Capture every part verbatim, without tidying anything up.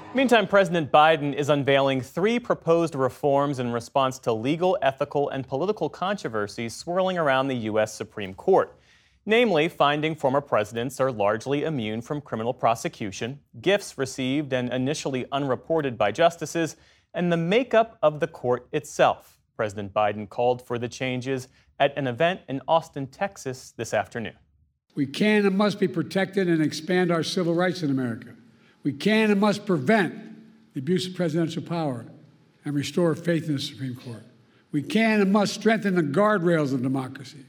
Meantime, President Biden is unveiling three proposed reforms in response to legal, ethical, and political controversies swirling around the U S Supreme Court. Namely, finding former presidents are largely immune from criminal prosecution, gifts received and initially unreported by justices, and the makeup of the court itself. President Biden called for the changes at an event in Austin, Texas this afternoon. We can and must be protected and expand our civil rights in America. We can and must prevent the abuse of presidential power and restore faith in the Supreme Court. We can and must strengthen the guardrails of democracy.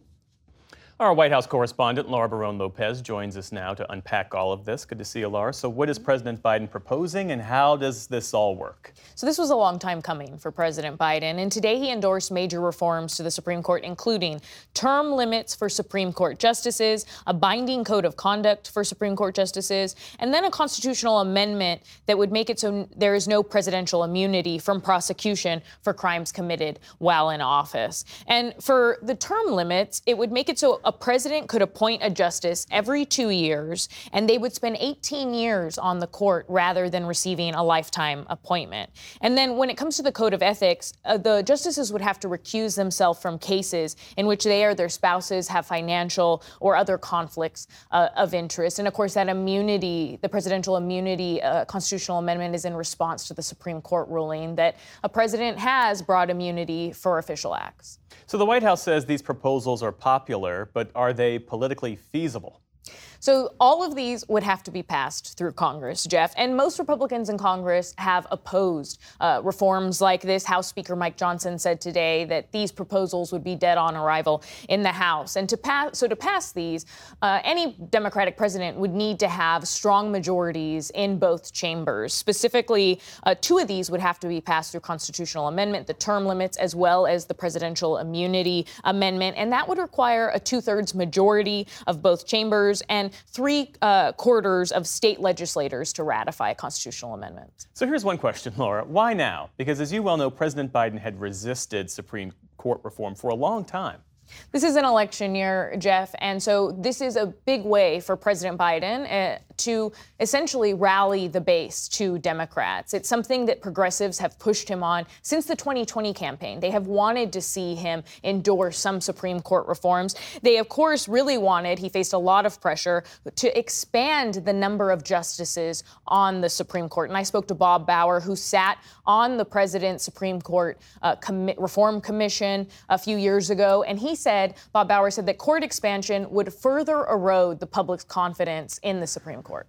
Our White House correspondent, Laura Barone-Lopez, joins us now to unpack all of this. Good to see you, Laura. So what is President Biden proposing, and how does this all work? So this was a long time coming for President Biden, and today he endorsed major reforms to the Supreme Court, including term limits for Supreme Court justices, a binding code of conduct for Supreme Court justices, and then a constitutional amendment that would make it so there is no presidential immunity from prosecution for crimes committed while in office. And for the term limits, it would make it so a president could appoint a justice every two years, and they would spend eighteen years on the court rather than receiving a lifetime appointment. And then when it comes to the code of ethics, uh, the justices would have to recuse themselves from cases in which they or their spouses have financial or other conflicts uh, of interest. And of course, that immunity, the presidential immunity uh, constitutional amendment, is in response to the Supreme Court ruling that a president has broad immunity for official acts. So the White House says these proposals are popular, but are they politically feasible? So all of these would have to be passed through Congress, Jeff, and most Republicans in Congress have opposed uh, reforms like this. House Speaker Mike Johnson said today that these proposals would be dead on arrival in the House. And to pass, so to pass these, uh, any Democratic president would need to have strong majorities in both chambers. Specifically, uh, two of these would have to be passed through constitutional amendment, the term limits, as well as the presidential immunity amendment. And that would require a two-thirds majority of both chambers and three uh, quarters of state legislators to ratify a constitutional amendment. So here's one question, Laura. Why now? Because as you well know, President Biden had resisted Supreme Court reform for a long time. This is an election year, Jeff, and so this is a big way for President Biden uh, to essentially rally the base to Democrats. It's something that progressives have pushed him on since the twenty twenty campaign. They have wanted to see him endorse some Supreme Court reforms. They, of course, really wanted, he faced a lot of pressure, to expand the number of justices on the Supreme Court. And I spoke to Bob Bauer, who sat on the President's Supreme Court uh, Com- Reform Commission a few years ago, and he said, Bob Bauer said that court expansion would further erode the public's confidence in the Supreme Court.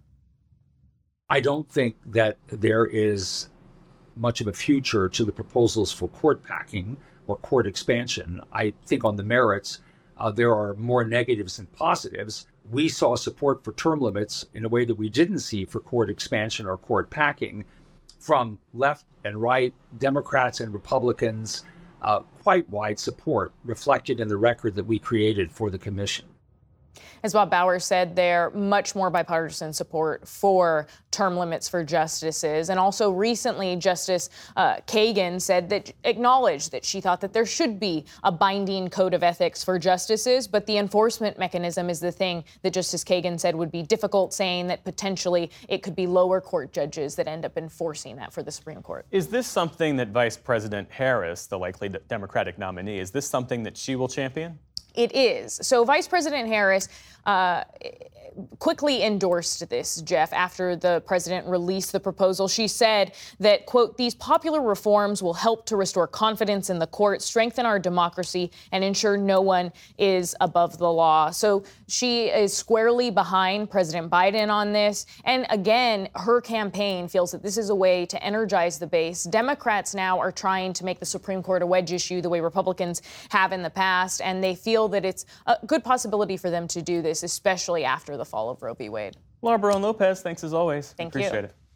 I don't think that there is much of a future to the proposals for court packing or court expansion. I think on the merits, uh, there are more negatives than positives. We saw support for term limits in a way that we didn't see for court expansion or court packing from left and right, Democrats and Republicans. Uh, quite wide support reflected in the record that we created for the commission. As Bob Bauer said, there much more bipartisan support for term limits for justices. And also recently, Justice uh, Kagan said that acknowledged that she thought that there should be a binding code of ethics for justices, but the enforcement mechanism is the thing that Justice Kagan said would be difficult, saying that potentially it could be lower court judges that end up enforcing that for the Supreme Court. Is this something that Vice President Harris, the likely Democratic nominee, is this something that she will champion? It is. So Vice President Harris uh, quickly endorsed this, Jeff, after the president released the proposal. She said that, quote, these popular reforms will help to restore confidence in the court, strengthen our democracy, and ensure no one is above the law. So she is squarely behind President Biden on this. And again, her campaign feels that this is a way to energize the base. Democrats now are trying to make the Supreme Court a wedge issue the way Republicans have in the past, and they feel that it's a good possibility for them to do this, especially after the fall of Roe v. Wade. Laura Barone-Lopez, thanks as always. Thank Appreciate you. it.